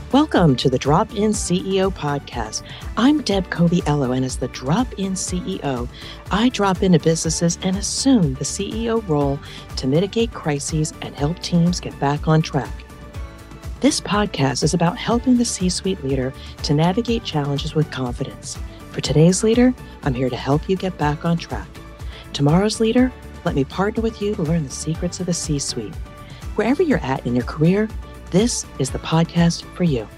Welcome to the Drop-In CEO podcast. I'm Deb Coviello, and as the Drop-In CEO, I drop into businesses and assume the CEO role to mitigate crises and help teams get back on track. This podcast is about helping the C-suite leader to navigate challenges with confidence. For today's leader, I'm here to help you get back on track. Tomorrow's leader, let me partner with you to learn the secrets of the C-suite. Wherever you're at in your career, this is the podcast for you.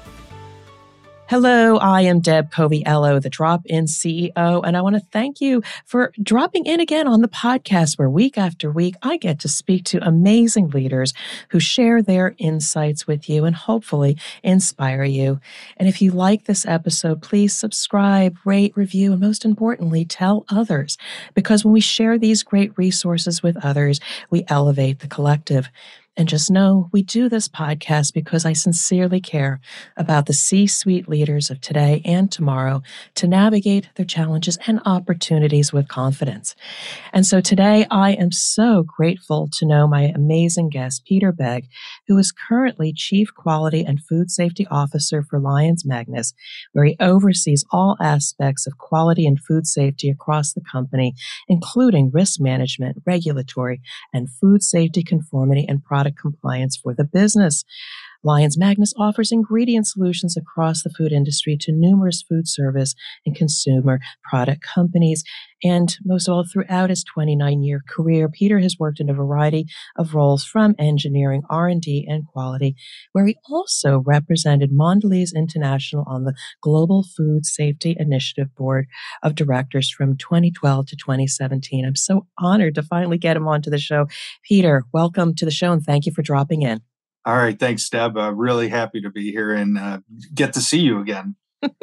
Hello, I am Deb Coviello, the Drop-In CEO, and I want to thank you for dropping in again on the podcast where week after week I get to speak to amazing leaders who share their insights with you and hopefully inspire you. And if you like this episode, please subscribe, rate, review, and most importantly, tell others. Because when we share these great resources with others, we elevate the collective. And just know we do this podcast because I sincerely care about the C-suite leaders of today and tomorrow to navigate their challenges and opportunities with confidence. And so today I am so grateful to know my amazing guest, Peter Begg, who is currently Chief Quality and Food Safety Officer for Lyons Magnus, where he oversees all aspects of quality and food safety across the company, including risk management, regulatory, and food safety conformity and product compliance for the business. Lyons Magnus offers ingredient solutions across the food industry to numerous food service and consumer product companies. And most of all, throughout his 29-year career, Peter has worked in a variety of roles from engineering, R&D, and quality, where he also represented Mondelez International on the Global Food Safety Initiative Board of Directors from 2012 to 2017. I'm so honored to finally get him onto the show. Peter, welcome to the show, and thank you for dropping in. All right. Thanks, Deb. Really happy to be here and get to see you again.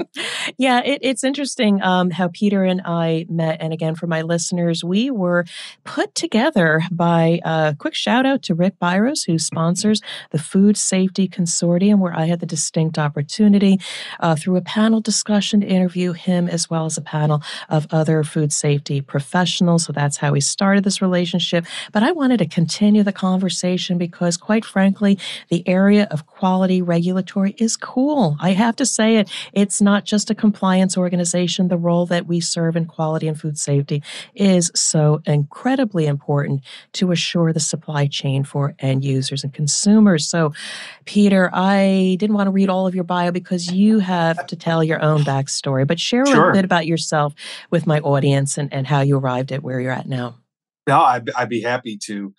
Yeah, it's interesting how Peter and I met. And again, for my listeners, we were put together by a quick shout out to Rick Byros, who sponsors the Food Safety Consortium, where I had the distinct opportunity through a panel discussion to interview him, as well as a panel of other food safety professionals. So that's how we started this relationship. But I wanted to continue the conversation because, quite frankly, the area of quality regulatory is cool. I have to say it. It's not just a compliance organization. The role that we serve in quality and food safety is so incredibly important to assure the supply chain for end users and consumers. So, Peter, I didn't want to read all of your bio because you have to tell your own backstory, but share a little bit about yourself with my audience and how you arrived at where you're at now. No, I'd be happy to.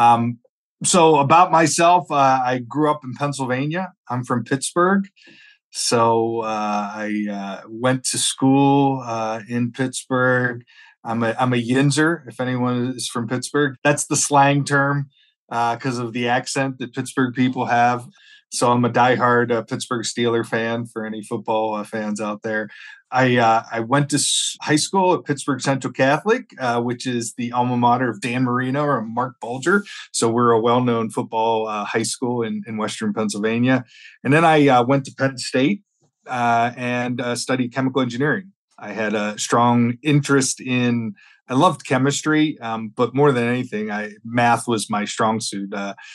So about myself, I grew up in Pennsylvania. I'm from Pittsburgh. So I went to school in Pittsburgh. I'm a Yinzer, if anyone is from Pittsburgh. That's the slang term because of the accent that Pittsburgh people have. So I'm a diehard Pittsburgh Steeler fan for any football fans out there. I went to high school at Pittsburgh Central Catholic, which is the alma mater of Dan Marino or Mark Bulger. So we're a well-known football high school in Western Pennsylvania. And then I went to Penn State and studied chemical engineering. I had a strong interest I loved chemistry, but more than anything, math was my strong suit.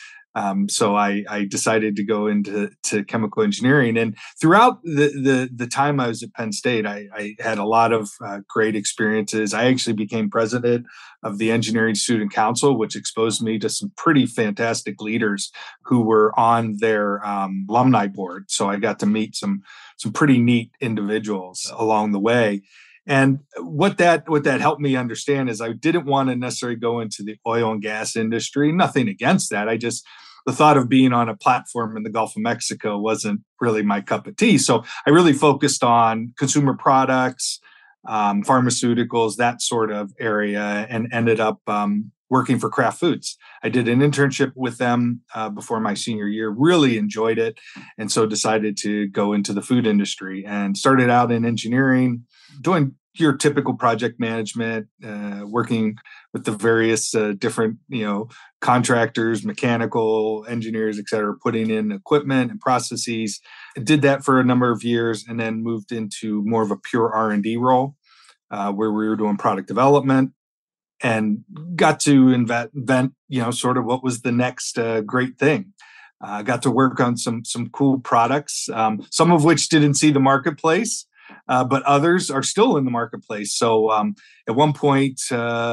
So I decided to go into chemical engineering. And throughout the time I was at Penn State, I had a lot of great experiences. I actually became president of the Engineering Student Council, which exposed me to some pretty fantastic leaders who were on their alumni board. So I got to meet some pretty neat individuals along the way. And what that helped me understand is I didn't want to necessarily go into the oil and gas industry. Nothing against that. The thought of being on a platform in the Gulf of Mexico wasn't really my cup of tea. So I really focused on consumer products, pharmaceuticals, that sort of area, and ended up working for Kraft Foods. I did an internship with them before my senior year, really enjoyed it, and so decided to go into the food industry and started out in engineering, doing your typical project management, working with the various different, contractors, mechanical engineers, et cetera, putting in equipment and processes. I did that for a number of years and then moved into more of a pure R&D role where we were doing product development and got to invent, sort of what was the next great thing. I got to work on some cool products, some of which didn't see the marketplace, but others are still in the marketplace. So at one point,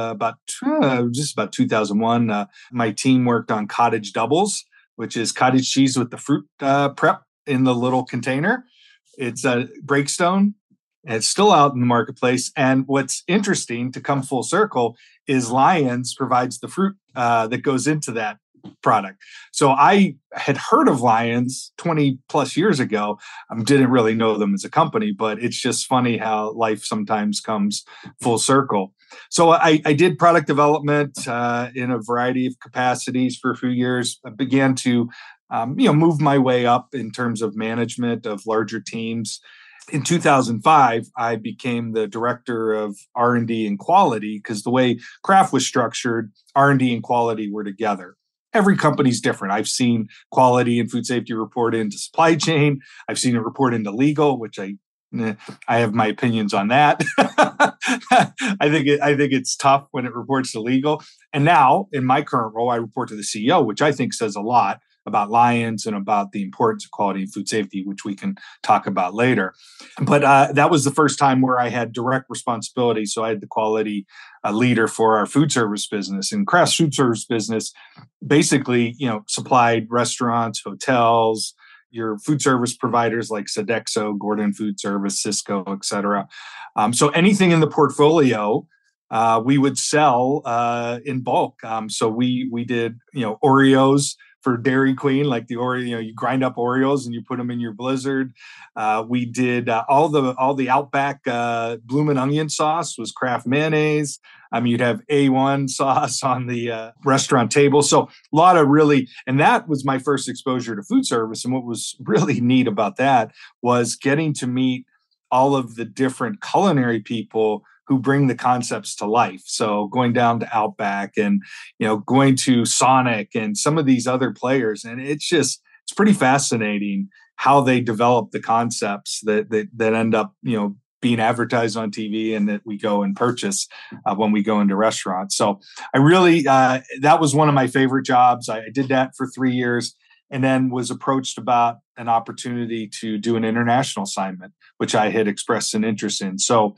just about 2001, my team worked on cottage doubles, which is cottage cheese with the fruit prep in the little container. It's a Breakstone. And it's still out in the marketplace. And what's interesting, to come full circle, is Lions provides the fruit that goes into that product. So I had heard of Lions 20 plus years ago. Didn't really know them as a company, but it's just funny how life sometimes comes full circle. So I did product development in a variety of capacities for a few years. I began to move my way up in terms of management of larger teams. In 2005, I became the director of R&D and quality, because the way Kraft was structured, R&D and quality were together. Every company's different. I've seen quality and food safety report into supply chain. I've seen it report into legal, which I have my opinions on that. I think it's tough when it reports to legal. And now, in my current role, I report to the CEO, which I think says a lot about Lions and about the importance of quality and food safety, which we can talk about later. But that was the first time where I had direct responsibility. So I had the quality leader for our food service business. And Kraft's food service business basically, supplied restaurants, hotels, your food service providers like Sodexo, Gordon Food Service, Sysco, et cetera. So anything in the portfolio, we would sell in bulk. So we did, Oreos for Dairy Queen, like the Oreo, you grind up Oreos and you put them in your Blizzard. We did all the Outback Bloomin' Onion sauce was Kraft mayonnaise. You'd have A1 sauce on the restaurant table. So a lot of and that was my first exposure to food service. And what was really neat about that was getting to meet all of the different culinary people who bring the concepts to life. So going down to Outback and, going to Sonic and some of these other players. And it's pretty fascinating how they develop the concepts that end up, being advertised on TV and that we go and purchase when we go into restaurants. So I really, that was one of my favorite jobs. I did that for 3 years and then was approached about an opportunity to do an international assignment, which I had expressed an interest in. So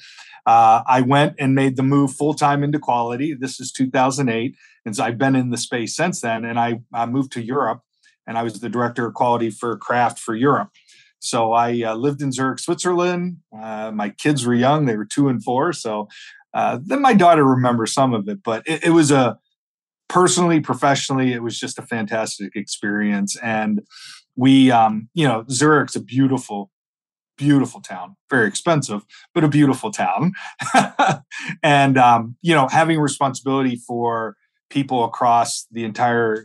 I went and made the move full-time into quality. This is 2008. And so I've been in the space since then. And I moved to Europe and I was the director of quality for Kraft for Europe. So I lived in Zurich, Switzerland. My kids were young. They were 2 and 4. So then my daughter remembers some of it, but it was personally, professionally, it was just a fantastic experience. And we, Zurich's a beautiful town, very expensive, but a beautiful town. And, having responsibility for people across the entire,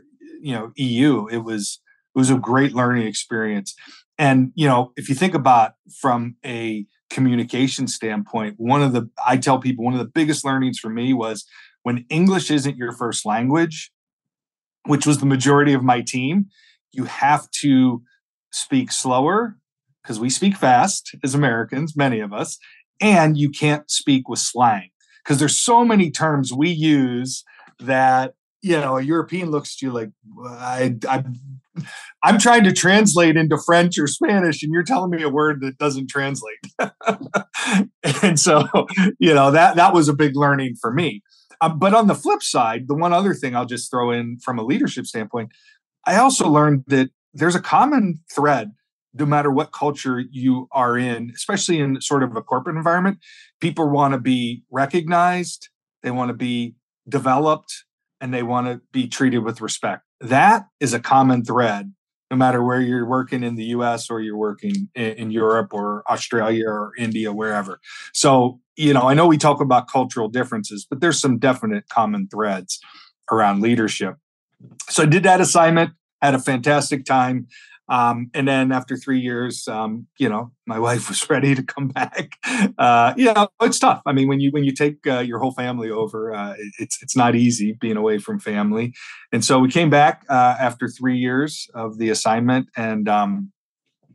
EU, it was a great learning experience. And, if you think about from a communication standpoint, I tell people one of the biggest learnings for me was when English isn't your first language, which was the majority of my team, you have to speak slower because we speak fast as Americans, many of us, and you can't speak with slang because there's so many terms we use that, a European looks at you like, I'm trying to translate into French or Spanish and you're telling me a word that doesn't translate. And so, that was a big learning for me. But on the flip side, the one other thing I'll just throw in from a leadership standpoint, I also learned that there's a common thread no matter what culture you are in, especially in sort of a corporate environment. People want to be recognized, they want to be developed, and they want to be treated with respect. That is a common thread, no matter where you're working in the US or you're working in Europe or Australia or India, wherever. So, I know we talk about cultural differences, but there's some definite common threads around leadership. So I did that assignment, had a fantastic time. And then after 3 years, my wife was ready to come back. It's tough. I mean, when you take your whole family over, it's not easy being away from family. And so we came back after 3 years of the assignment, and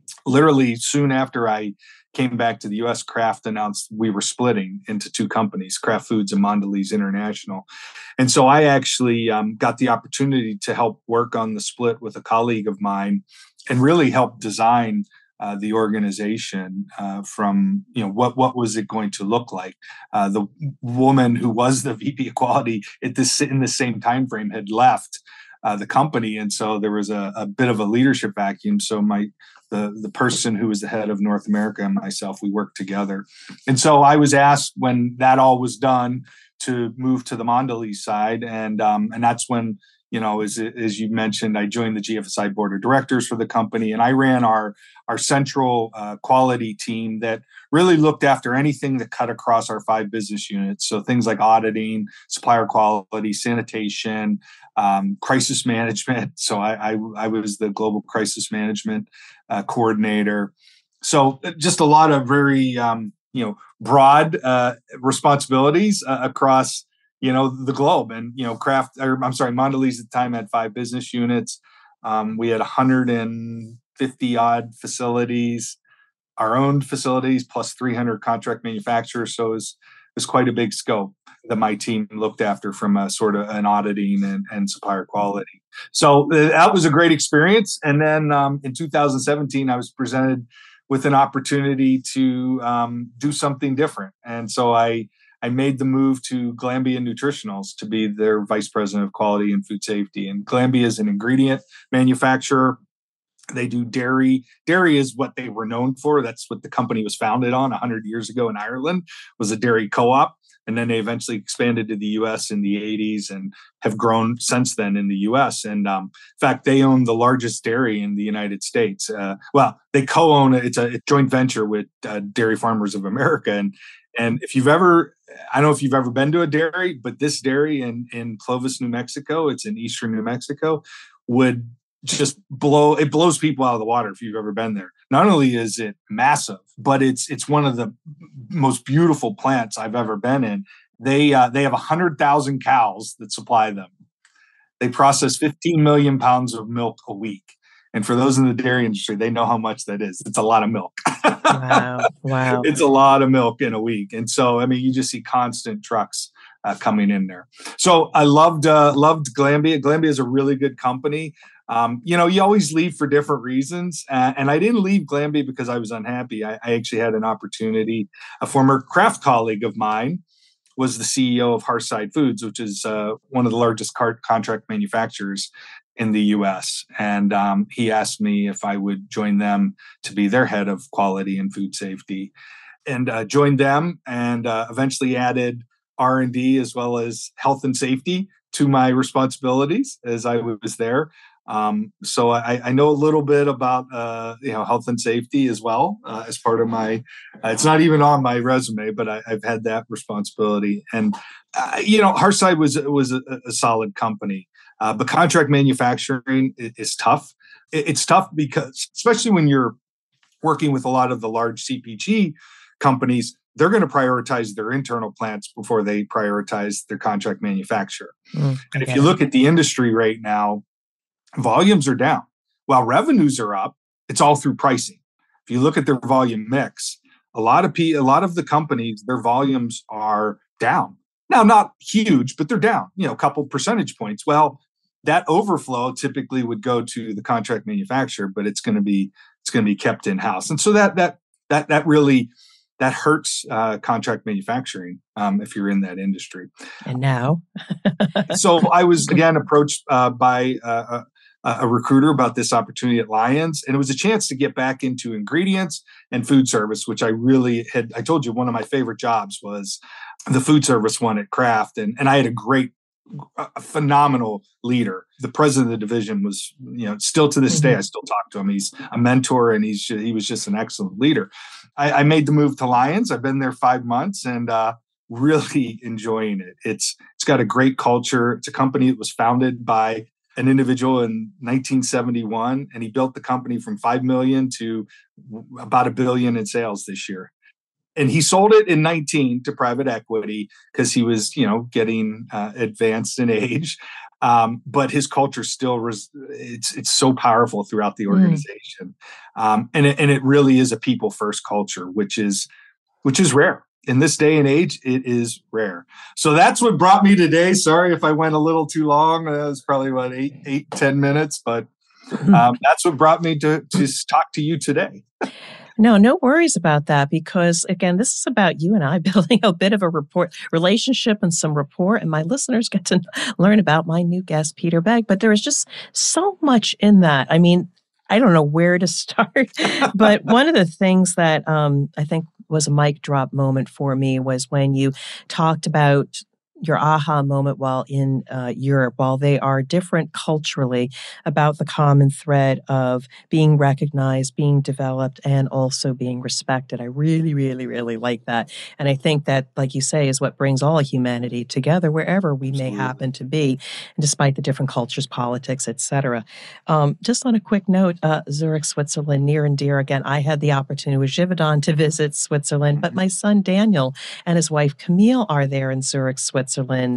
literally soon after I came back to the U.S., Kraft announced we were splitting into two companies, Kraft Foods and Mondelez International. And so I actually got the opportunity to help work on the split with a colleague of mine and really help design the organization from, what was it going to look like? The woman who was the VP of Quality in the same time frame had left the company, and so there was a bit of a leadership vacuum. So the person who was the head of North America and myself, we worked together. And so I was asked when that all was done to move to the Mondelez side. And that's when, as you mentioned, I joined the GFSI board of directors for the company, and I ran our central quality team that really looked after anything that cut across our 5 business units. So things like auditing, supplier quality, sanitation, crisis management. So I was the global crisis management coordinator. So just a lot of very, broad responsibilities across, the globe. And, Mondelez at the time had 5 business units. We had 150 odd facilities, our own facilities, plus 300 contract manufacturers. So it was quite a big scope that my team looked after from a sort of an auditing and supplier quality. So that was a great experience. And then in 2017, I was presented with an opportunity to do something different. And so I made the move to Glanbia Nutritionals to be their vice president of quality and food safety. And Glanbia is an ingredient manufacturer. They do dairy. Dairy is what they were known for. That's what the company was founded on 100 years ago in Ireland, was a dairy co-op. And then they eventually expanded to the U.S. in the 80s and have grown since then in the U.S. And in fact, they own the largest dairy in the United States. They co-own it. It's a joint venture with Dairy Farmers of America. And if you've ever, I don't know if you've ever been to a dairy, but this dairy in Clovis, New Mexico, it's in eastern New Mexico, would just blows people out of the water if you've ever been there. Not only is it massive, but it's one of the most beautiful plants I've ever been in. They have 100,000 cows that supply them. They process 15 million pounds of milk a week. And for those in the dairy industry, they know how much that is. It's a lot of milk. Wow. It's a lot of milk in a week. And so, you just see constant trucks coming in there. So I loved Glanbia. Glanbia is a really good company. You always leave for different reasons. And I didn't leave Glanbia because I was unhappy. I actually had an opportunity. A former Kraft colleague of mine was the CEO of Hearthside Foods, which is one of the largest contract manufacturers in the U.S. And he asked me if I would join them to be their head of quality and food safety, and joined them, and eventually added R&D as well as health and safety to my responsibilities as I was there. So I know a little bit about health and safety as well as part of my. It's not even on my resume, but I've had that responsibility. And Hearthside was a solid company, but contract manufacturing is tough. It's tough because, especially when you're working with a lot of the large CPG companies, they're going to prioritize their internal plants before they prioritize their contract manufacturer. And if you look at the industry right now, volumes are down. While revenues are up, it's all through pricing. If you look at their volume mix, a lot of the companies, their volumes are down. Now, not huge, but they're down, a couple percentage points. Well, that overflow typically would go to the contract manufacturer, but it's going to be kept in-house. And so that really hurts contract manufacturing if you're in that industry. And now? So I was, again, approached by a recruiter about this opportunity at Lions, and it was a chance to get back into ingredients and food service, which I really had. I told you one of my favorite jobs was the food service one at Kraft, and I had a phenomenal leader. The president of the division was, still to this day, I still talk to him. He's a mentor, and he was just an excellent leader. I made the move to Lions. I've been there 5 months, and really enjoying it. It's got a great culture. It's a company that was founded by an individual in 1971, and he built the company from 5 million to about $1 billion in sales this year. And he sold it in 19 to private equity because he was, getting advanced in age. But his culture still it's so powerful throughout the organization, and it really is a people first culture, which is rare. In this day and age, it is rare. So that's what brought me today. Sorry if I went a little too long. It was probably about 10 minutes, but that's what brought me to talk to you today. No worries about that, because again, this is about you and I building a bit of a relationship and some rapport, and my listeners get to learn about my new guest, Peter Begg. But there is just so much in that. I mean, I don't know where to start, but one of the things that I think was a mic drop moment for me was when you talked about your aha moment while in Europe, while they are different culturally, about the common thread of being recognized, being developed, and also being respected. I really, really, really like that. And I think that, like you say, is what brings all humanity together wherever we may happen to be, despite the different cultures, politics, etc. Just on a quick note, Zurich, Switzerland, near and dear. Again, I had the opportunity with Givaudan to visit Switzerland, but my son Daniel and his wife Camille are there in Zurich, Switzerland,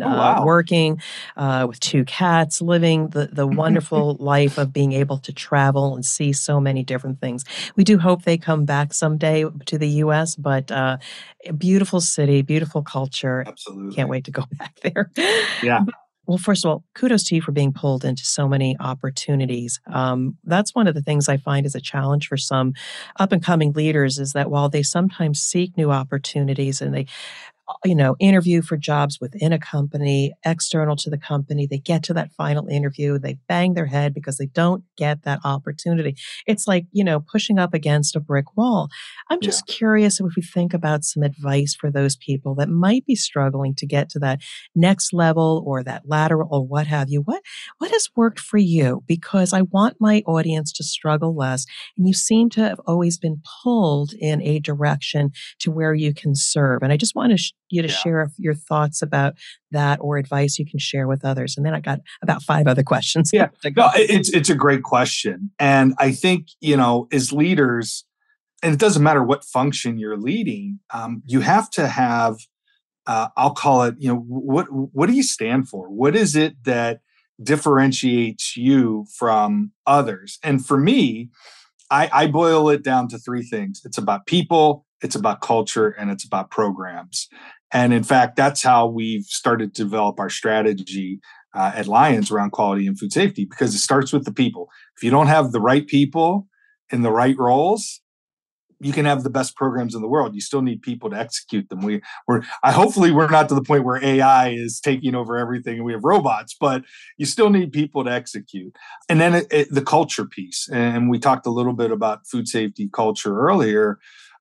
working with 2 cats, living the wonderful life of being able to travel and see so many different things. We do hope they come back someday to the U.S., but a beautiful city, beautiful culture. Absolutely. Can't wait to go back there. Yeah. Well, first of all, kudos to you for being pulled into so many opportunities. That's one of the things I find is a challenge for some up-and-coming leaders, is that while they sometimes seek new opportunities and they interview for jobs within a company, external to the company, they get to that final interview, they bang their head because they don't get that opportunity. It's like, pushing up against a brick wall. I'm just curious if we think about some advice for those people that might be struggling to get to that next level or that lateral or what have you. What has worked for you? Because I want my audience to struggle less. And you seem to have always been pulled in a direction to where you can serve. And I just want you to share your thoughts about that or advice you can share with others. And then I got about 5 other questions. Yeah, no, it's a great question. And I think, as leaders, and it doesn't matter what function you're leading, you have to have, I'll call it, what do you stand for? What is it that differentiates you from others? And for me, I boil it down to 3 things. It's about people, it's about culture, and it's about programs. And in fact, that's how we've started to develop our strategy at Lions around quality and food safety, because it starts with the people. If you don't have the right people in the right roles, you can have the best programs in the world. You still need people to execute them. Hopefully we're not to the point where AI is taking over everything and we have robots, but you still need people to execute. And then the culture piece. And we talked a little bit about food safety culture earlier.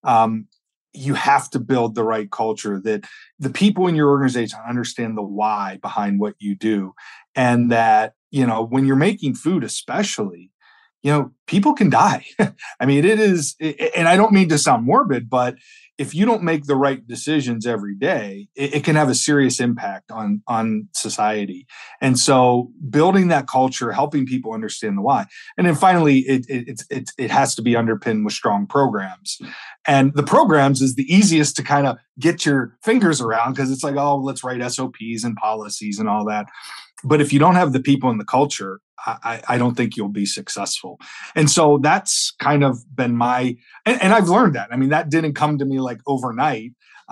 You have to build the right culture that the people in your organization understand the why behind what you do. And that, when you're making food, especially, people can die. I mean, it is, and I don't mean to sound morbid, but if you don't make the right decisions every day, it can have a serious impact on society. And so building that culture, helping people understand the why. And then finally, it has to be underpinned with strong programs. And the programs is the easiest to kind of get your fingers around, because it's like, oh, let's write SOPs and policies and all that. But if you don't have the people in the culture, I don't think you'll be successful. And so that's kind of been and I've learned that. I mean, that didn't come to me like overnight.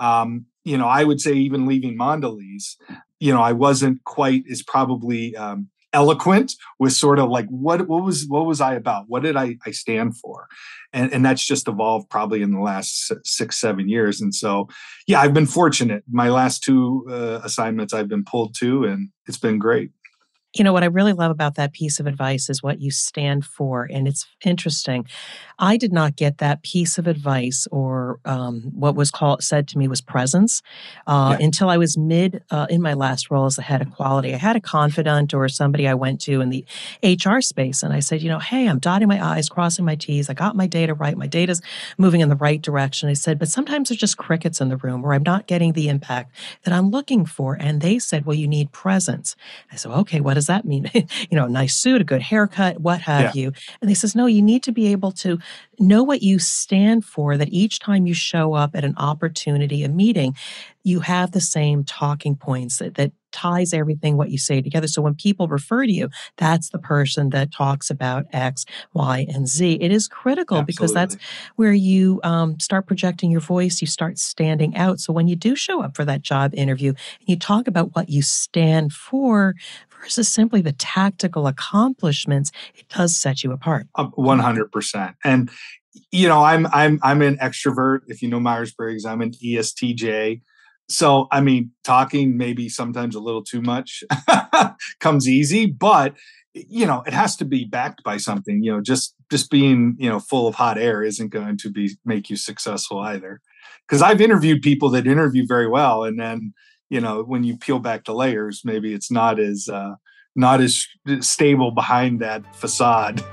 I would say even leaving Mondelez, I wasn't quite as probably eloquent with sort of like, what was I about? What did I stand for? And that's just evolved probably in the last 6-7 years. And so, I've been fortunate. My last 2 assignments I've been pulled to, and it's been great. What I really love about that piece of advice is what you stand for. And it's interesting. I did not get that piece of advice, or what was said to me was presence, until I was in my last role as the head of quality. I had a confidant or somebody I went to in the HR space. And I said, hey, I'm dotting my I's, crossing my T's. I got my data right. My data's moving in the right direction. I said, but sometimes there's just crickets in the room where I'm not getting the impact that I'm looking for. And they said, well, you need presence. I said, okay, what does that mean? A nice suit, a good haircut, what have you. And they says, no, you need to be able to know what you stand for, that each time you show up at an opportunity, a meeting, you have the same talking points that ties everything, what you say together. So when people refer to you, that's the person that talks about X, Y, and Z. It is critical because that's Absolutely. where you start projecting your voice, you start standing out. So when you do show up for that job interview, and you talk about what you stand for versus simply the tactical accomplishments, it does set you apart. 100%. And I'm an extrovert. If you know Myers-Briggs, I'm an ESTJ. So, I mean, talking maybe sometimes a little too much comes easy, but it has to be backed by something. Just being full of hot air isn't going to make you successful either. Because I've interviewed people that interview very well, and then when you peel back the layers, maybe it's not as stable behind that facade.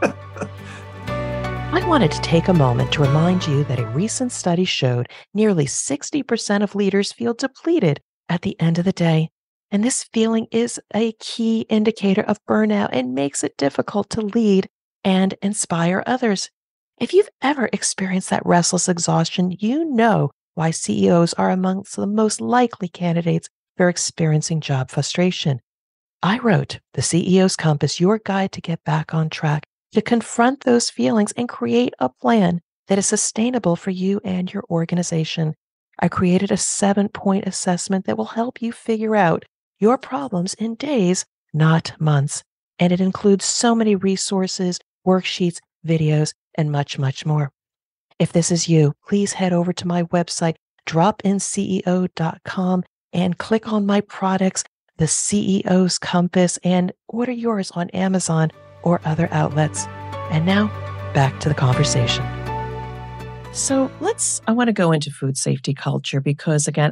I wanted to take a moment to remind you that a recent study showed nearly 60% of leaders feel depleted at the end of the day. And this feeling is a key indicator of burnout and makes it difficult to lead and inspire others. If you've ever experienced that restless exhaustion, you know why CEOs are amongst the most likely candidates for experiencing job frustration. I wrote The CEO's Compass, your guide to get back on track, to confront those feelings and create a plan that is sustainable for you and your organization. I created a 7-point assessment that will help you figure out your problems in days, not months. And it includes so many resources, worksheets, videos, and much, much more. If this is you, please head over to my website, dropinceo.com, and click on my products, The CEO's Compass, and order yours on Amazon or other outlets. And now, back to the conversation. So I want to go into food safety culture because, again,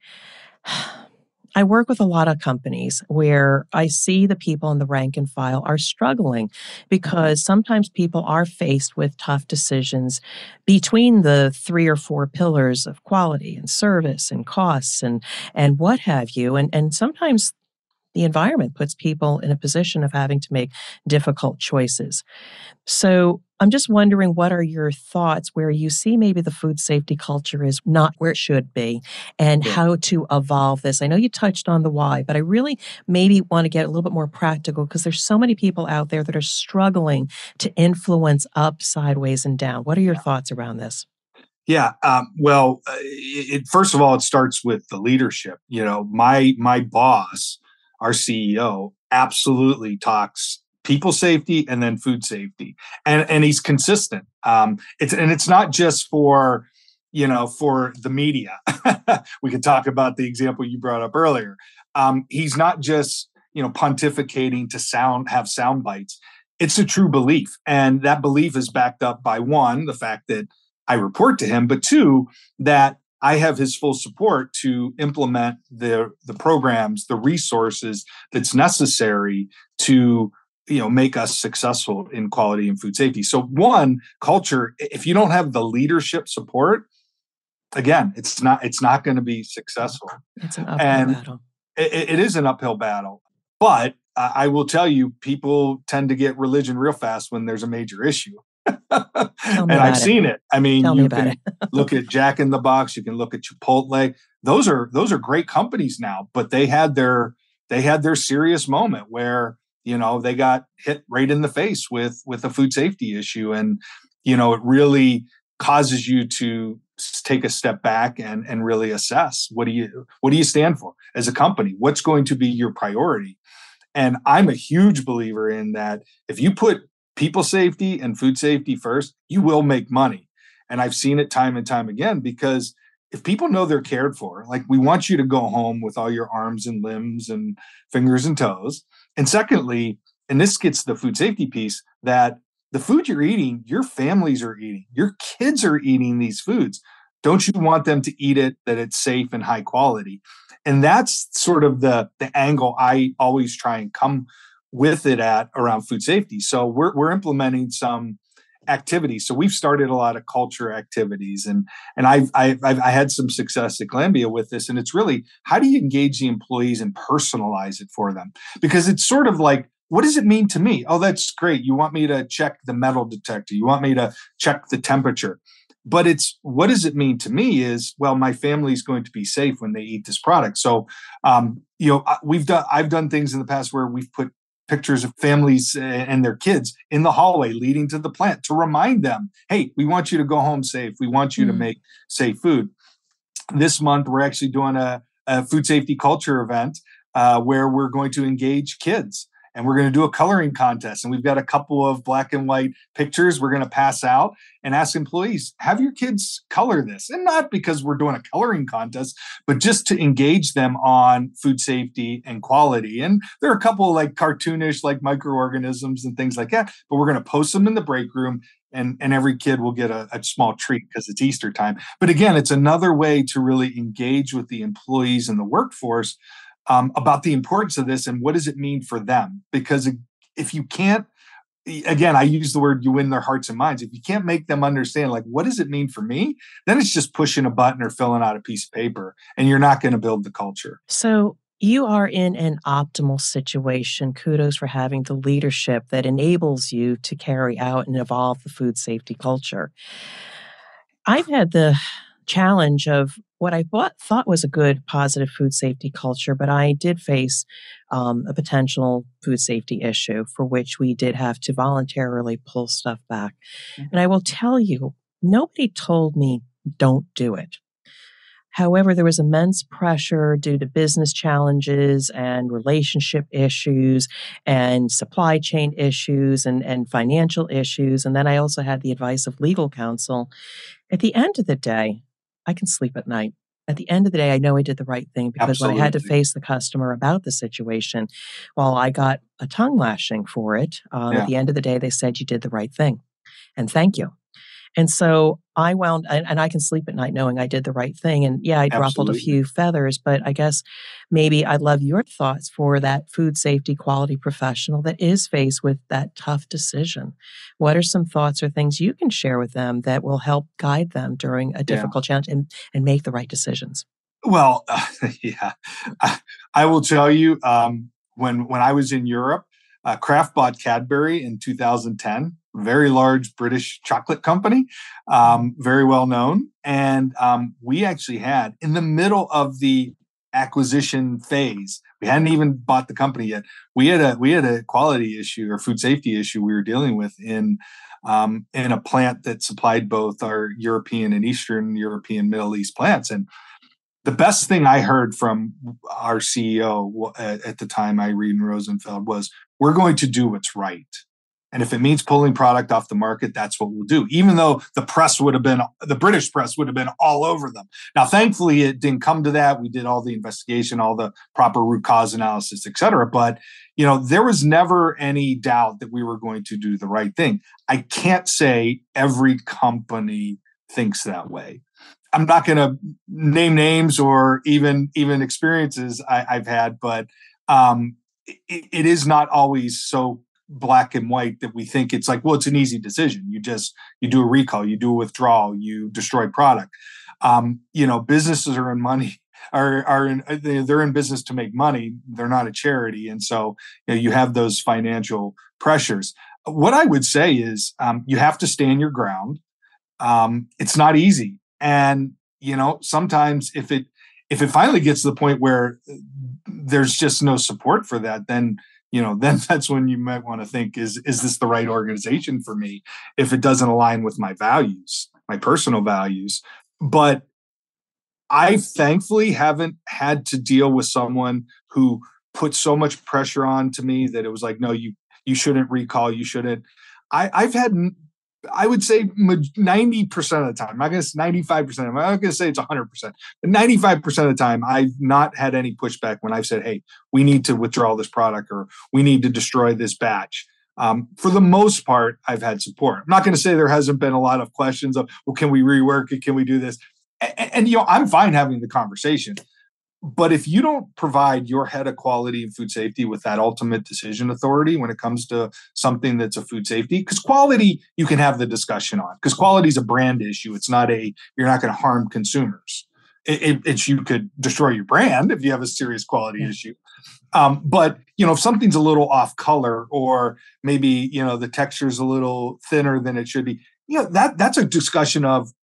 I work with a lot of companies where I see the people in the rank and file are struggling because sometimes people are faced with tough decisions between the 3 or 4 pillars of quality and service and costs and what have you. And sometimes the environment puts people in a position of having to make difficult choices. So I'm just wondering, what are your thoughts where you see maybe the food safety culture is not where it should be and how to evolve this? I know you touched on the why, but I really maybe want to get a little bit more practical because there's so many people out there that are struggling to influence up, sideways, and down. What are your thoughts around this? Yeah. First of all, it starts with the leadership. My boss, our CEO, absolutely talks people safety and then food safety, and he's consistent. It's not just for the media. We could talk about the example you brought up earlier. He's not just pontificating to have sound bites. It's a true belief, and that belief is backed up by, one, the fact that I report to him, but two, that I have his full support to implement the programs, the resources that's necessary to make us successful in quality and food safety. So, one, culture, if you don't have the leadership support, again, it's not going to be successful. It's an uphill battle. It is an uphill battle. But I will tell you, people tend to get religion real fast when there's a major issue. And I've seen it. I mean, you can look at Jack in the Box, you can look at Chipotle. Those are great companies now, but they had their serious moment where they got hit right in the face with a food safety issue, and it really causes you to take a step back and really assess what do you stand for as a company? What's going to be your priority? And I'm a huge believer in that. If you put people safety and food safety first, you will make money. And I've seen it time and time again, because if people know they're cared for, like, we want you to go home with all your arms and limbs and fingers and toes. And secondly, and this gets to the food safety piece, that the food you're eating, your families are eating, your kids are eating these foods. Don't you want them to eat it, that it's safe and high quality? And that's sort of the angle I always try and come with it at around food safety. So we're implementing some activities. So we've started a lot of culture activities, and I've had some success at Glanbia with this. And it's really, how do you engage the employees and personalize it for them? Because it's sort of like, what does it mean to me? Oh, that's great. You want me to check the metal detector. You want me to check the temperature. but it's, what does it mean to me is, well, my family's going to be safe when they eat this product. So, I've done things in the past where we've put pictures of families and their kids in the hallway leading to the plant to remind them, hey, we want you to go home safe. We want you to make safe food. This month, we're actually doing a food safety culture event where we're going to engage kids. And we're going to do a coloring contest. And we've got a couple of black and white pictures we're going to pass out and ask employees, have your kids color this. And not because we're doing a coloring contest, but just to engage them on food safety and quality. And there are a couple of like cartoonish, like microorganisms and things like that. But we're going to post them in the break room. And every kid will get a small treat because it's Easter time. But again, it's another way to really engage with the employees and the workforce about the importance of this and what does it mean for them? Because if you can't, again, I use the word, you win their hearts and minds. If you can't make them understand, like, what does it mean for me? Then it's just pushing a button or filling out a piece of paper, and you're not going to build the culture. So you are in an optimal situation. Kudos for having the leadership that enables you to carry out and evolve the food safety culture. I've had the challenge of what I thought was a good, positive food safety culture, but I did face a potential food safety issue for which we did have to voluntarily pull stuff back. And I will tell you, nobody told me don't do it. However, there was immense pressure due to business challenges and relationship issues and supply chain issues and financial issues. And then I also had the advice of legal counsel. At the end of the day, I can sleep at night. At the end of the day, I know I did the right thing because when I had to face the customer about the situation, while I got a tongue lashing for it, at the end of the day, they said you did the right thing. And thank you. And so I wound, and I can sleep at night knowing I did the right thing. And yeah, I ruffled a few feathers, but I guess maybe I'd love your thoughts for that food safety quality professional that is faced with that tough decision. What are some thoughts or things you can share with them that will help guide them during a difficult challenge and make the right decisions? Well, I will tell you, when I was in Europe, Kraft bought Cadbury in 2010. Very large British chocolate company, very well known. And we actually had, in the middle of the acquisition phase, we hadn't even bought the company yet. We had a quality issue or food safety issue we were dealing with in a plant that supplied both our European and Eastern European, Middle East plants. And the best thing I heard from our CEO at the time, Irene Rosenfeld, was, we're going to do what's right. And if it means pulling product off the market, that's what we'll do, even though the British press would have been all over them. Now, thankfully, it didn't come to that. We did all the investigation, all the proper root cause analysis, et cetera. But, there was never any doubt that we were going to do the right thing. I can't say every company thinks that way. I'm not going to name names or even experiences I've had, but it is not always so black and white that we think it's like, well, it's an easy decision. You do a recall, you do a withdrawal, you destroy product. Businesses are in money, they're in business to make money. They're not a charity. And so you have those financial pressures. What I would say is you have to stand your ground. It's not easy. And, sometimes if it finally gets to the point where there's just no support for that, then that's when you might want to think, is this the right organization for me if it doesn't align with my values, my personal values? But I thankfully haven't had to deal with someone who put so much pressure on to me that it was like, no, you shouldn't recall, you shouldn't. I've had, I would say 90% of the time, I'm not going to say 95%, I'm not going to say it's 100%, but 95% of the time, I've not had any pushback when I've said, hey, we need to withdraw this product or we need to destroy this batch. For the most part, I've had support. I'm not going to say there hasn't been a lot of questions of, well, can we rework it? Can we do this? And I'm fine having the conversation. But if you don't provide your head of quality and food safety with that ultimate decision authority when it comes to something that's a food safety, because quality you can have the discussion on, because quality is a brand issue. It's not you're not going to harm consumers. It's you could destroy your brand if you have a serious quality issue. But if something's a little off color or maybe the texture is a little thinner than it should be, that's a discussion of,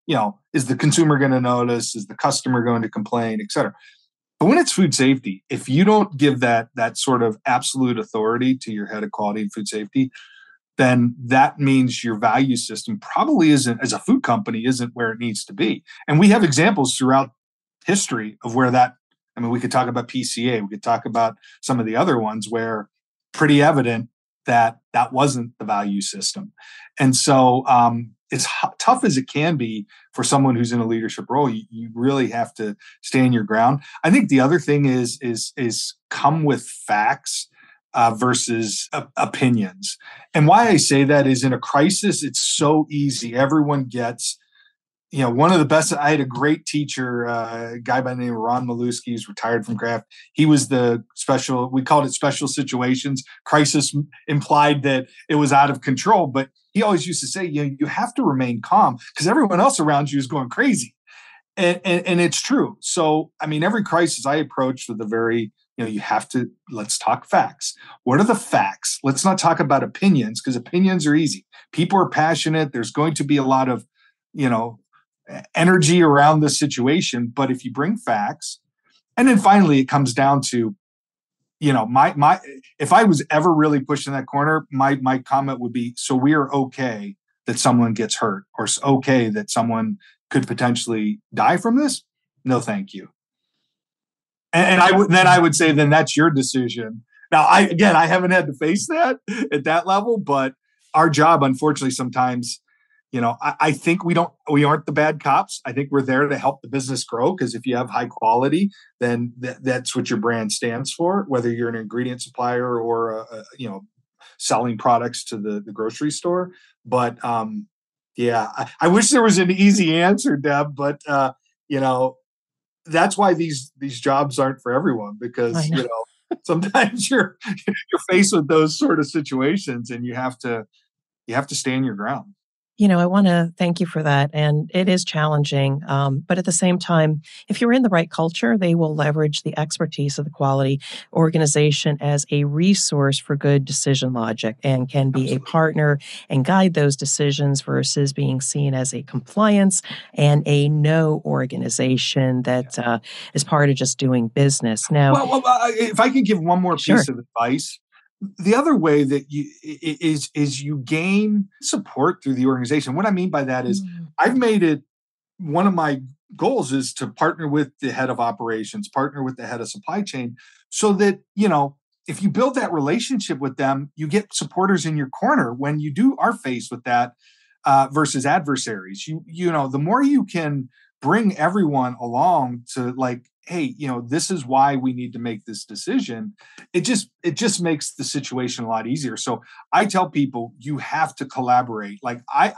is the consumer going to notice? Is the customer going to complain, et cetera? But when it's food safety, if you don't give that sort of absolute authority to your head of quality and food safety, then that means your value system probably isn't, as a food company, isn't where it needs to be. And we have examples throughout history of where that, I mean, we could talk about PCA, we could talk about some of the other ones where pretty evident that that wasn't the value system. And so as tough as it can be for someone who's in a leadership role, you really have to stand your ground. I think the other thing is come with facts versus opinions. And why I say that is, in a crisis, it's so easy. Everyone gets, one of the best. I had a great teacher, a guy by the name of Ron Malusky, who's retired from Kraft. He was we called it special situations. Crisis implied that it was out of control, but he always used to say, you have to remain calm because everyone else around you is going crazy. And it's true. So, I mean, every crisis I approached with a very, you have to, let's talk facts. What are the facts? Let's not talk about opinions, because opinions are easy. People are passionate. There's going to be a lot of, energy around the situation. But if you bring facts, and then finally it comes down to, my if I was ever really pushed in that corner, my comment would be, so we are okay that someone gets hurt, or it's okay that someone could potentially die from this? No, thank you. And I would say, then that's your decision. Now, I haven't had to face that at that level, but our job, unfortunately, sometimes, I think we aren't the bad cops. I think we're there to help the business grow, because if you have high quality, then that's what your brand stands for, whether you're an ingredient supplier or selling products to the grocery store. But I wish there was an easy answer, Deb, but that's why these jobs aren't for everyone, because sometimes you're faced with those sort of situations, and you have to stand your ground. I want to thank you for that. And it is challenging. But at the same time, if you're in the right culture, they will leverage the expertise of the quality organization as a resource for good decision logic, and can be a partner and guide those decisions, versus being seen as a compliance and a no organization that is part of just doing business. Now, if I could give one more piece of advice. The other way that you gain support through the organization. What I mean by that is, I've made it one of my goals is to partner with the head of operations, partner with the head of supply chain, so that, if you build that relationship with them, you get supporters in your corner when you are faced with that versus adversaries. The more you can bring everyone along to, like, hey, this is why we need to make this decision. It just makes the situation a lot easier. So I tell people, you have to collaborate. Like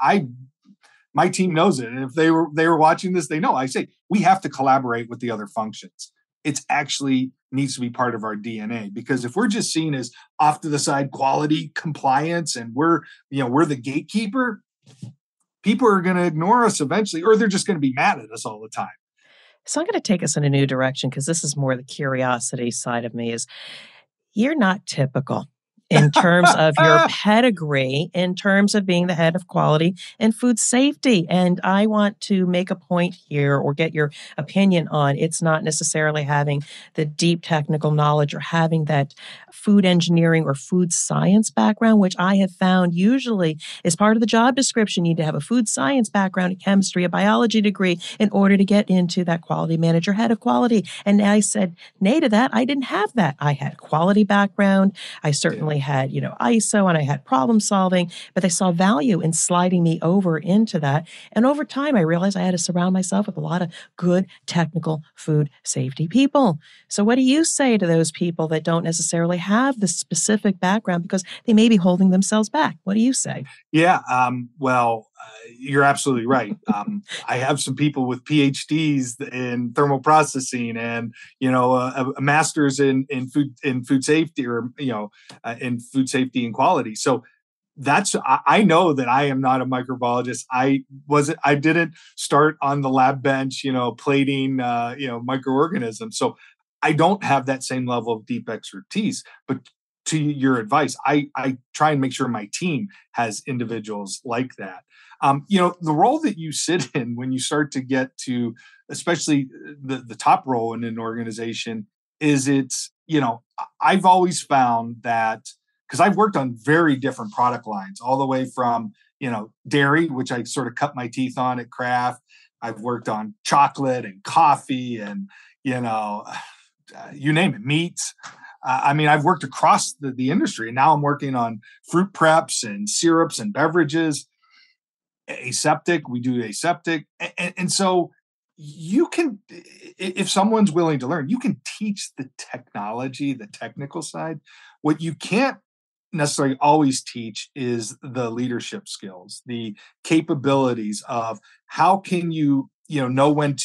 my team knows it. And if they were watching this, they know I say, we have to collaborate with the other functions. It's actually needs to be part of our DNA, because if we're just seen as off to the side quality compliance, and we're the gatekeeper, people are going to ignore us eventually, or they're just going to be mad at us all the time. So I'm going to take us in a new direction, because this is more the curiosity side of me. Is you're not typical in terms of your pedigree, in terms of being the head of quality and food safety. And I want to make a point here, or get your opinion on, it's not necessarily having the deep technical knowledge or having that food engineering or food science background, which I have found usually is part of the job description. You need to have a food science background, a chemistry, a biology degree in order to get into that quality manager, head of quality. And I said nay to that. I didn't have that. I had quality background. I certainly had, ISO, and I had problem solving, but they saw value in sliding me over into that. And over time, I realized I had to surround myself with a lot of good technical food safety people. So what do you say to those people that don't necessarily have the specific background, because they may be holding themselves back? What do you say? Yeah, you're absolutely right. I have some people with PhDs in thermal processing, and a master's in food safety, or in food safety and quality. So I know that I am not a microbiologist. I didn't start on the lab bench, plating microorganisms. So I don't have that same level of deep expertise. But to your advice, I try and make sure my team has individuals like that. The role that you sit in when you start to get to, especially the top role in an organization, I've always found that, because I've worked on very different product lines, all the way from, dairy, which I sort of cut my teeth on at Kraft. I've worked on chocolate and coffee and, you name it, meats. I've worked across the industry, and now I'm working on fruit preps and syrups and beverages. Aseptic, we do aseptic. And so you can, if someone's willing to learn, you can teach the technology, the technical side. What you can't necessarily always teach is the leadership skills, the capabilities of how can you, know when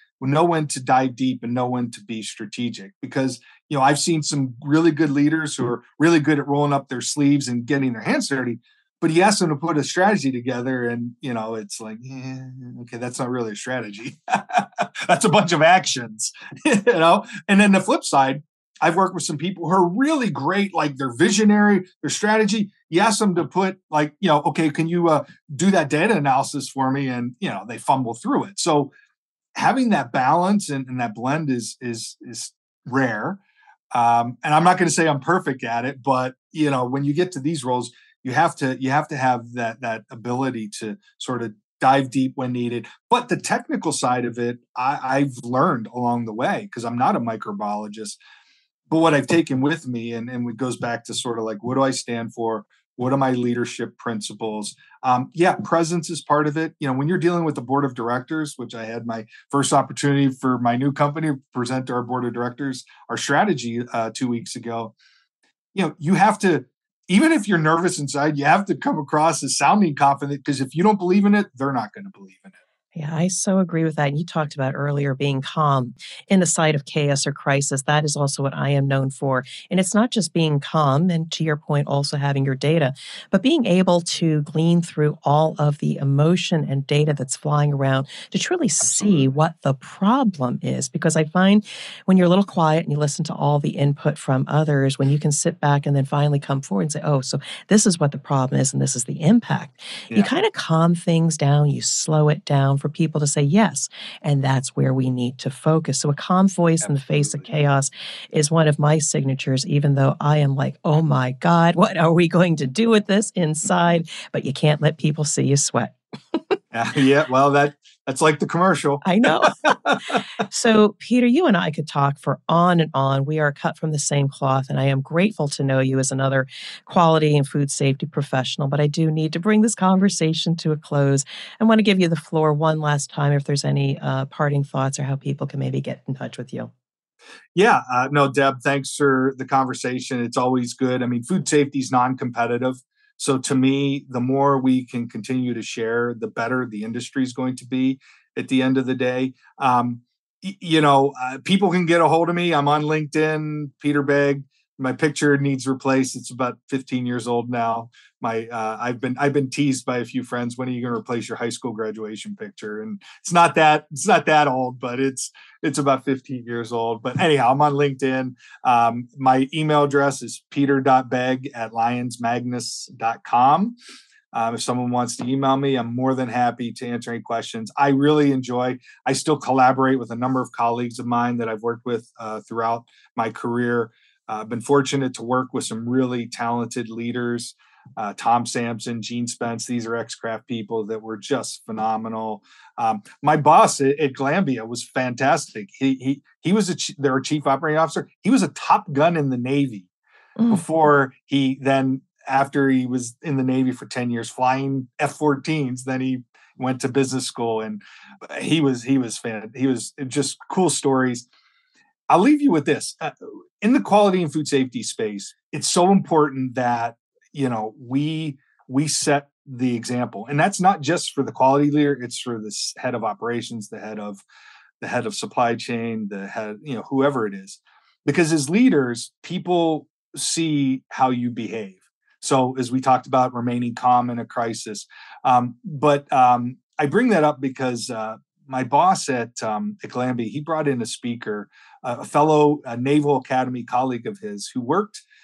to dive deep and know when to be strategic. Because, I've seen some really good leaders who are really good at rolling up their sleeves and getting their hands dirty, but you ask them to put a strategy together and, it's like, yeah, okay, that's not really a strategy. That's a bunch of actions, And then the flip side, I've worked with some people who are really great, like they're visionary, their strategy. You ask them to put okay, can you do that data analysis for me? And, they fumble through it. So having that balance and that blend is rare. And I'm not going to say I'm perfect at it, but, when you get to these roles, you have to have that ability to sort of dive deep when needed. But the technical side of it, I've learned along the way, because I'm not a microbiologist. But what I've taken with me, and it goes back to sort of like, what do I stand for? What are my leadership principles? Presence is part of it. When you're dealing with the board of directors, which I had my first opportunity for my new company to present to our board of directors our strategy 2 weeks ago. You have to, even if you're nervous inside, you have to come across as sounding confident, because if you don't believe in it, they're not going to believe in it. Yeah, I so agree with that. And you talked about earlier being calm in the sight of chaos or crisis. That is also what I am known for. And it's not just being calm, and to your point, also having your data, but being able to glean through all of the emotion and data that's flying around to truly see what the problem is. Because I find when you're a little quiet and you listen to all the input from others, when you can sit back and then finally come forward and say, oh, so this is what the problem is and this is the impact, you kind of calm things down, you slow it down for people to say yes. And that's where we need to focus. So a calm voice in the face of chaos is one of my signatures, even though I am like, oh my God, what are we going to do with this inside? But you can't let people see you sweat. Well, that's like the commercial. I know. So, Peter, you and I could talk for on and on. We are cut from the same cloth, and I am grateful to know you as another quality and food safety professional. But I do need to bring this conversation to a close. I want to give you the floor one last time if there's any parting thoughts or how people can maybe get in touch with you. No, Deb, thanks for the conversation. It's always good. Food safety is non-competitive. So to me, the more we can continue to share, the better the industry is going to be at the end of the day. People can get a hold of me. I'm on LinkedIn, Peter Begg. My picture needs replaced. It's about 15 years old now. I've been teased by a few friends. When are you going to replace your high school graduation picture? And it's not that old, but it's about 15 years old. But anyhow, I'm on LinkedIn. My email address is peter.begg@lionsmagnus.com. If someone wants to email me, I'm more than happy to answer any questions. I still collaborate with a number of colleagues of mine that I've worked with throughout my career. I've been fortunate to work with some really talented leaders, Tom Sampson, Gene Spence. These are ex-Kraft people that were just phenomenal. My boss at Glanbia was fantastic. He was their chief operating officer. He was a top gun in the Navy before after he was in the Navy for 10 years, flying F-14s. Then he went to business school, and he was just cool stories. I'll leave you with this. In the quality and food safety space, it's so important that, we set the example. And that's not just for the quality leader, it's for the head of operations, the head of supply chain, the head, whoever it is. Because as leaders, people see how you behave. So as we talked about, remaining calm in a crisis. But I bring that up because my boss at Glanbia, he brought in a speaker, a fellow Naval Academy colleague of his who worked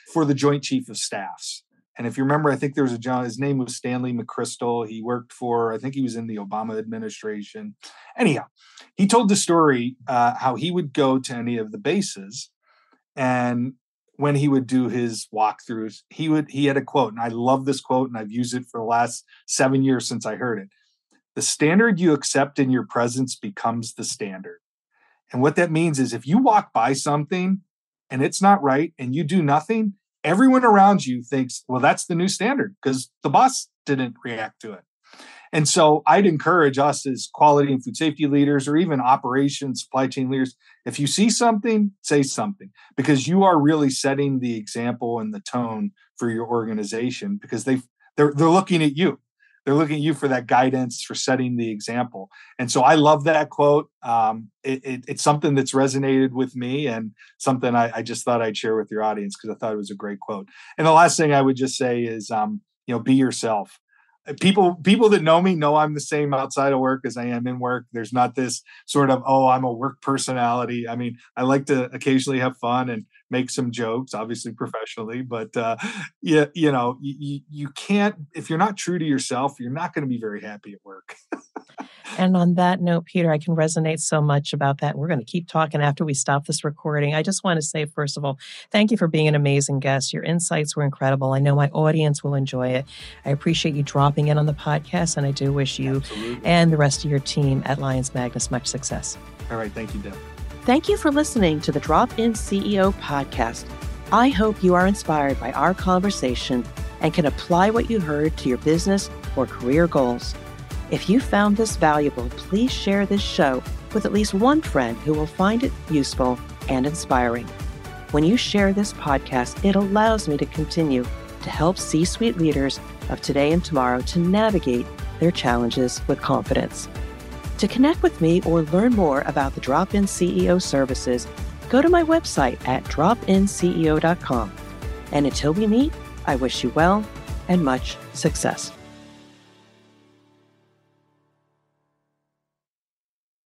for the Joint Chief of Staffs. And if you remember, I think there was a John, his name was Stanley McChrystal. He worked for, I think he was in the Obama administration. Anyhow, he told the story how he would go to any of the bases, and when he would do his walkthroughs, he had a quote, and I love this quote, and I've used it for the last 7 years since I heard it. The standard you accept in your presence becomes the standard. And what that means is if you walk by something and it's not right and you do nothing, everyone around you thinks, well, that's the new standard because the boss didn't react to it. And so I'd encourage us as quality and food safety leaders, or even operations, supply chain leaders, if you see something, say something, because you are really setting the example and the tone for your organization, because they're looking at you. They're looking at you for that guidance, for setting the example. And so I love that quote. It's something that's resonated with me, and something I just thought I'd share with your audience because I thought it was a great quote. And the last thing I would just say is, be yourself. People that know me know I'm the same outside of work as I am in work. There's not this sort of, I'm a work personality. I mean, I like to occasionally have fun and make some jokes, obviously professionally, but you can't, if you're not true to yourself, you're not going to be very happy at work. And on that note, Peter, I can resonate so much about that. We're going to keep talking after we stop this recording. I just want to say, first of all, thank you for being an amazing guest. Your insights were incredible. I know my audience will enjoy it. I appreciate you dropping in on the podcast, and I do wish you and the rest of your team at Lyons Magnus much success. All right. Thank you, Deb. Thank you for listening to the Drop-In CEO podcast. I hope you are inspired by our conversation and can apply what you heard to your business or career goals. If you found this valuable, please share this show with at least one friend who will find it useful and inspiring. When you share this podcast, it allows me to continue to help C-suite leaders of today and tomorrow to navigate their challenges with confidence. To connect with me or learn more about the Drop-In CEO services, go to my website at dropinceo.com. And until we meet, I wish you well and much success.